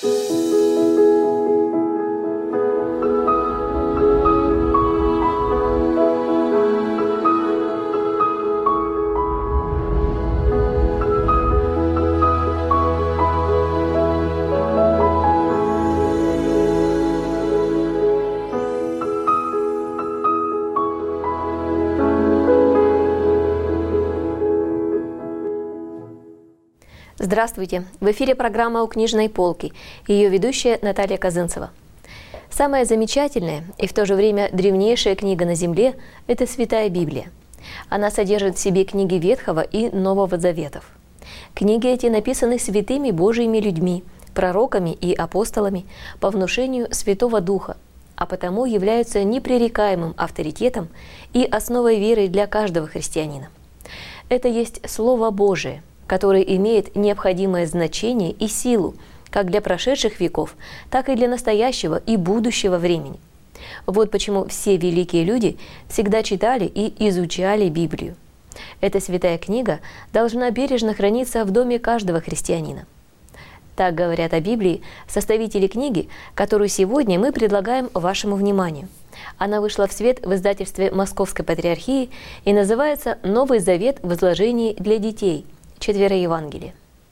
Здравствуйте! В эфире программа «У книжной полки» и ее ведущая Наталья Казынцева. Самая замечательная и в то же время древнейшая книга на земле – это Святая Библия. Она содержит в себе книги Ветхого и Нового Заветов. Книги эти написаны святыми Божьими людьми, пророками и апостолами по внушению Святого Духа, а потому являются непререкаемым авторитетом и основой веры для каждого христианина. Это есть Слово Божие, которое имеет необходимое значение и силу как для прошедших веков, так и для настоящего и будущего времени. Вот почему все великие люди всегда читали и изучали Библию. Эта святая книга должна бережно храниться в доме каждого христианина. Так говорят о Библии составители книги, которую сегодня мы предлагаем вашему вниманию. Она вышла в свет в издательстве Московской Патриархии и называется «Новый Завет в изложении для детей. Четверо Евангелия».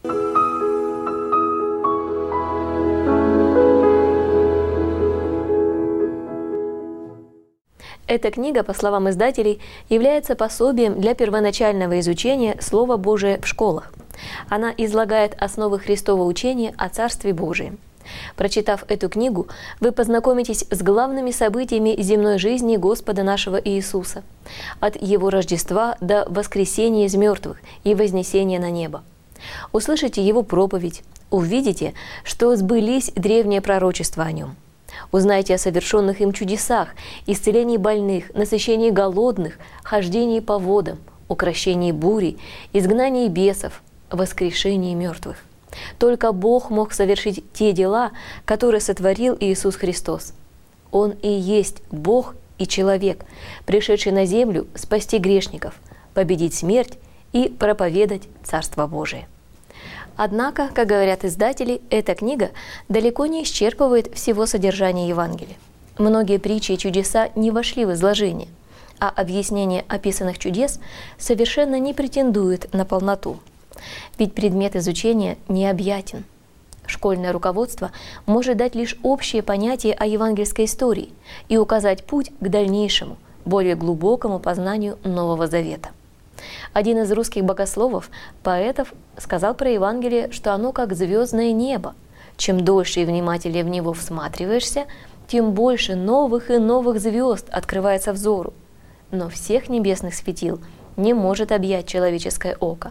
Эта книга, по словам издателей, является пособием для первоначального изучения Слова Божия в школах. Она излагает основы Христова учения о Царстве Божием. Прочитав эту книгу, вы познакомитесь с главными событиями земной жизни Господа нашего Иисуса, от Его Рождества до воскресения из мертвых и вознесения на небо. Услышите Его проповедь, увидите, что сбылись древние пророчества о Нем. Узнайте о совершенных им чудесах, исцелении больных, насыщении голодных, хождении по водам, укрощении бури, изгнании бесов, воскрешении мертвых. Только Бог мог совершить те дела, которые сотворил Иисус Христос. Он и есть Бог и человек, пришедший на землю спасти грешников, победить смерть и проповедать Царство Божие. Однако, как говорят издатели, эта книга далеко не исчерпывает всего содержания Евангелия. Многие притчи и чудеса не вошли в изложение, а объяснение описанных чудес совершенно не претендует на полноту. Ведь предмет изучения необъятен. Школьное руководство может дать лишь общее понятие о евангельской истории и указать путь к дальнейшему, более глубокому познанию Нового Завета. Один из русских богословов, поэтов, сказал про Евангелие, что оно как звездное небо. Чем дольше и внимательнее в него всматриваешься, тем больше новых и новых звезд открывается взору. Но всех небесных светил не может объять человеческое око.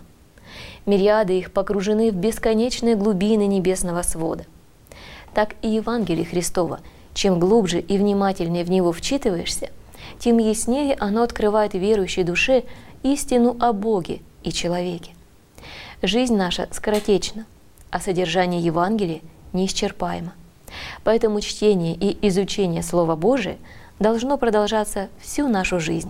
Мириады их погружены в бесконечные глубины небесного свода. Так и Евангелие Христово, чем глубже и внимательнее в него вчитываешься, тем яснее оно открывает верующей душе истину о Боге и человеке. Жизнь наша скоротечна, а содержание Евангелия неисчерпаемо. Поэтому чтение и изучение Слова Божия должно продолжаться всю нашу жизнь.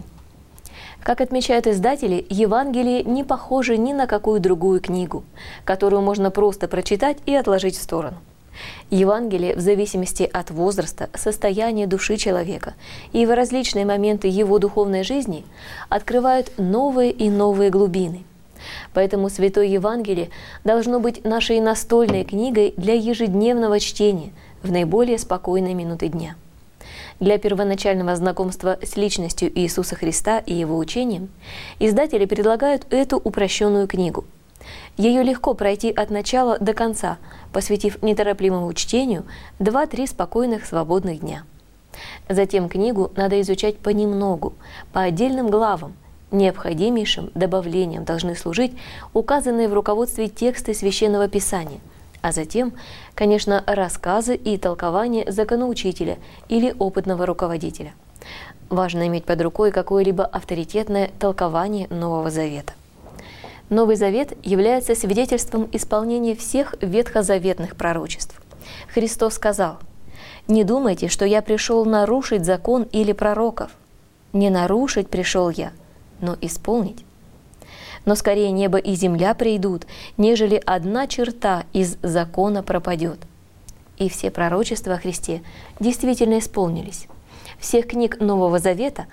Как отмечают издатели, Евангелие не похоже ни на какую другую книгу, которую можно просто прочитать и отложить в сторону. Евангелие в зависимости от возраста, состояния души человека и в различные моменты его духовной жизни открывают новые и новые глубины. Поэтому Святое Евангелие должно быть нашей настольной книгой для ежедневного чтения в наиболее спокойные минуты дня. Для первоначального знакомства с личностью Иисуса Христа и Его учением издатели предлагают эту упрощенную книгу. Ее легко пройти от начала до конца, посвятив неторопливому чтению 2-3 спокойных свободных дня. Затем книгу надо изучать понемногу, по отдельным главам. Необходимейшим добавлением должны служить указанные в руководстве тексты Священного Писания, а затем, конечно, рассказы и толкования законоучителя или опытного руководителя. Важно иметь под рукой какое-либо авторитетное толкование Нового Завета. Новый Завет является свидетельством исполнения всех ветхозаветных пророчеств. Христос сказал: «Не думайте, что я пришел нарушить закон или пророков. Не нарушить пришел я, но исполнить. Но скорее небо и земля придут, нежели одна черта из закона пропадет». И все пророчества о Христе действительно исполнились. Всех книг Нового Завета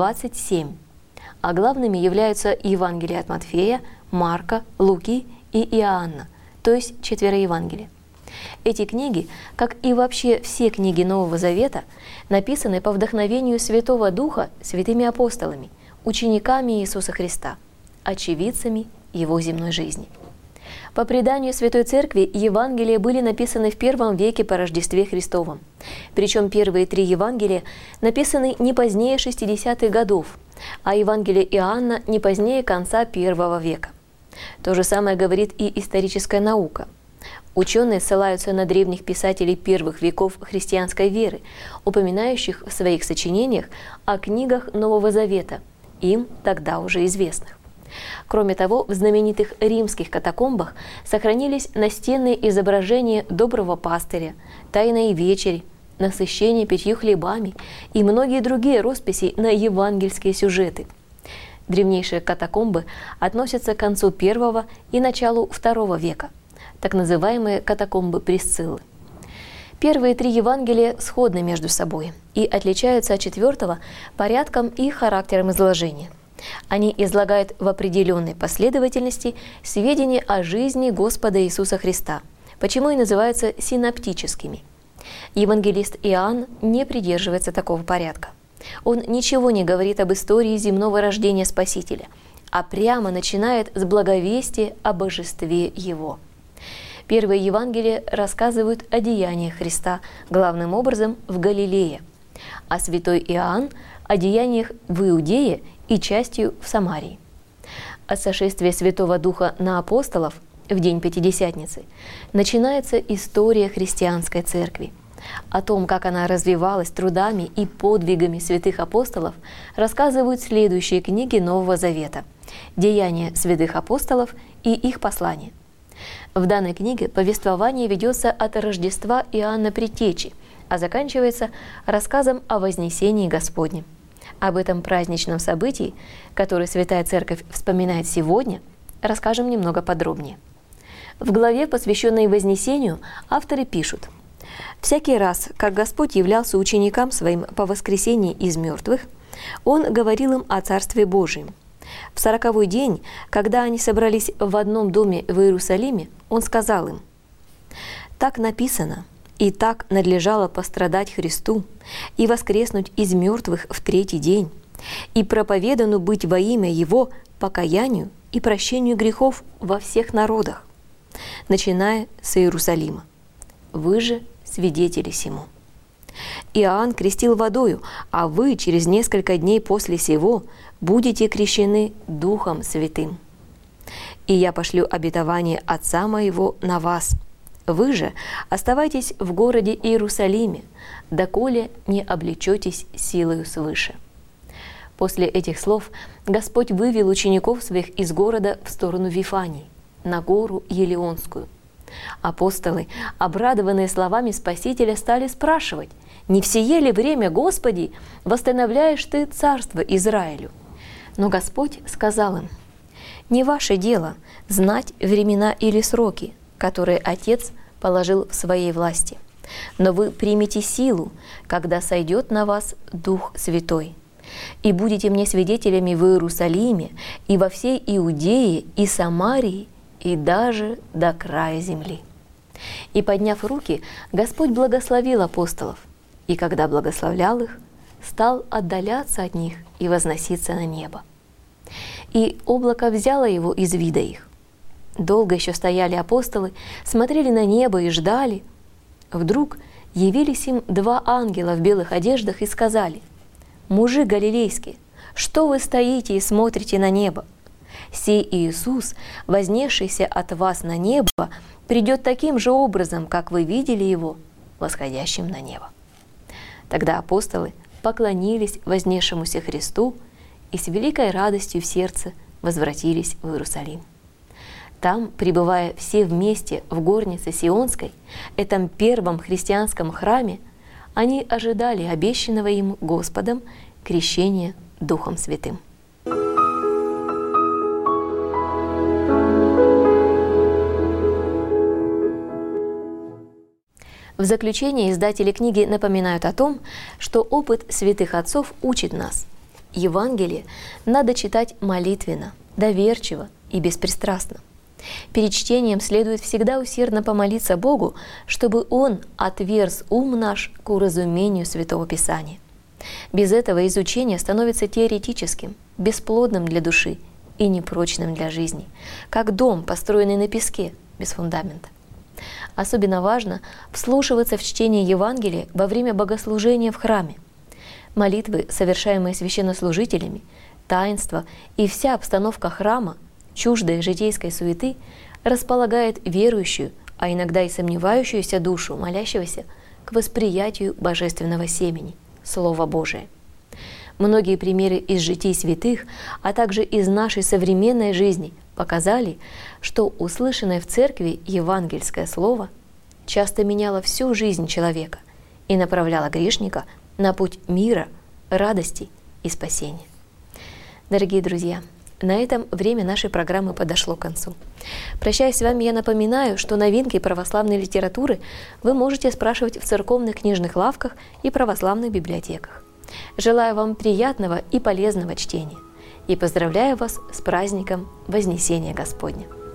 27, а главными являются Евангелие от Матфея, Марка, Луки и Иоанна, то есть 4 Евангелия. Эти книги, как и вообще все книги Нового Завета, написаны по вдохновению Святого Духа святыми апостолами, учениками Иисуса Христа, очевидцами Его земной жизни. По преданию Святой Церкви, Евангелия были написаны в первом веке по Рождестве Христовом. Причем первые 3 Евангелия написаны не позднее 60-х годов, а Евангелие Иоанна не позднее конца I века. То же самое говорит и историческая наука. Ученые ссылаются на древних писателей первых веков христианской веры, упоминающих в своих сочинениях о книгах Нового Завета, им тогда уже известных. Кроме того, в знаменитых римских катакомбах сохранились настенные изображения доброго пастыря, тайной вечери, насыщения 5 хлебами и многие другие росписи на евангельские сюжеты. Древнейшие катакомбы относятся к концу I и началу II века, так называемые катакомбы Присциллы. Первые 3 Евангелия сходны между собой и отличаются от 4 порядком и характером изложения. Они излагают в определенной последовательности сведения о жизни Господа Иисуса Христа, почему и называются синоптическими. Евангелист Иоанн не придерживается такого порядка. Он ничего не говорит об истории земного рождения Спасителя, а прямо начинает с благовестия о божестве Его. Первые Евангелия рассказывают о деяниях Христа, главным образом в Галилее, а святой Иоанн – о деяниях в Иудее и частью в Самарии. От сошествия Святого Духа на апостолов в день Пятидесятницы начинается история христианской церкви. О том, как она развивалась трудами и подвигами святых апостолов, рассказывают следующие книги Нового Завета – «Деяния святых апостолов» и их послания. В данной книге повествование ведется от Рождества Иоанна Предтечи, а заканчивается рассказом о Вознесении Господнем. Об этом праздничном событии, которое Святая Церковь вспоминает сегодня, расскажем немного подробнее. В главе, посвященной Вознесению, авторы пишут: «Всякий раз, как Господь являлся ученикам своим по воскресении из мертвых, Он говорил им о Царстве Божьем. В 40-й день, когда они собрались в одном доме в Иерусалиме, Он сказал им: «Так написано, и так надлежало пострадать Христу и воскреснуть из мертвых в 3-й день, и проповедану быть во имя Его покаянию и прощению грехов во всех народах, начиная с Иерусалима. Вы же свидетели сему. Иоанн крестил водою, а вы через несколько дней после сего будете крещены Духом Святым. И я пошлю обетование Отца моего на вас. Вы же оставайтесь в городе Иерусалиме, доколе не облечетесь силою свыше». После этих слов Господь вывел учеников своих из города в сторону Вифании, на гору Елеонскую. Апостолы, обрадованные словами Спасителя, стали спрашивать: «Не в сие ли время, Господи, восстановляешь Ты царство Израилю?» Но Господь сказал им: «Не ваше дело знать времена или сроки, которые Отец положил в своей власти. Но вы примете силу, когда сойдет на вас Дух Святой, и будете мне свидетелями в Иерусалиме и во всей Иудее и Самарии и даже до края земли». И, подняв руки, Господь благословил апостолов, и когда благословлял их, стал отдаляться от них и возноситься на небо. И облако взяло его из вида их. Долго еще стояли апостолы, смотрели на небо и ждали. Вдруг явились им 2 ангела в белых одеждах и сказали: «Мужи галилейские, что вы стоите и смотрите на небо? Сей Иисус, вознесшийся от вас на небо, придет таким же образом, как вы видели Его, восходящим на небо». Тогда апостолы поклонились вознесшемуся Христу и с великой радостью в сердце возвратились в Иерусалим. Там, пребывая все вместе в горнице Сионской, этом первом христианском храме, они ожидали обещанного им Господом крещения Духом Святым. В заключение издатели книги напоминают о том, что опыт святых отцов учит нас. Евангелие надо читать молитвенно, доверчиво и беспристрастно. Перед чтением следует всегда усердно помолиться Богу, чтобы Он отверз ум наш к уразумению Святого Писания. Без этого изучение становится теоретическим, бесплодным для души и непрочным для жизни, как дом, построенный на песке, без фундамента. Особенно важно вслушиваться в чтение Евангелия во время богослужения в храме. Молитвы, совершаемые священнослужителями, таинства и вся обстановка храма, чуждая житейской суеты, располагает верующую, а иногда и сомневающуюся душу молящегося к восприятию божественного семени, Слова Божия. Многие примеры из житий святых, а также из нашей современной жизни показали, что услышанное в церкви евангельское слово часто меняло всю жизнь человека и направляло грешника на путь мира, радости и спасения. Дорогие друзья, на этом время нашей программы подошло к концу. Прощаясь с вами, я напоминаю, что новинки православной литературы вы можете спрашивать в церковных книжных лавках и православных библиотеках. Желаю вам приятного и полезного чтения и поздравляю вас с праздником Вознесения Господня.